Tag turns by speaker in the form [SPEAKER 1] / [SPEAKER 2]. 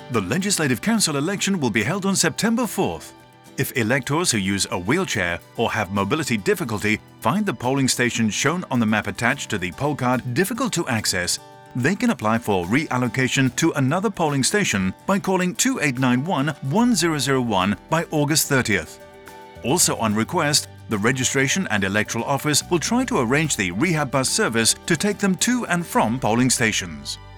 [SPEAKER 1] The Legislative Council election will be held on September 4th. If electors who use a wheelchair or have mobility difficulty find the polling station shown on the map attached to the poll card difficult to access, they can apply for reallocation to another polling station by calling 2891-1001 by August 30th. Also on request, the Registration and Electoral Office will try to arrange the rehab bus service to take them to and from polling stations.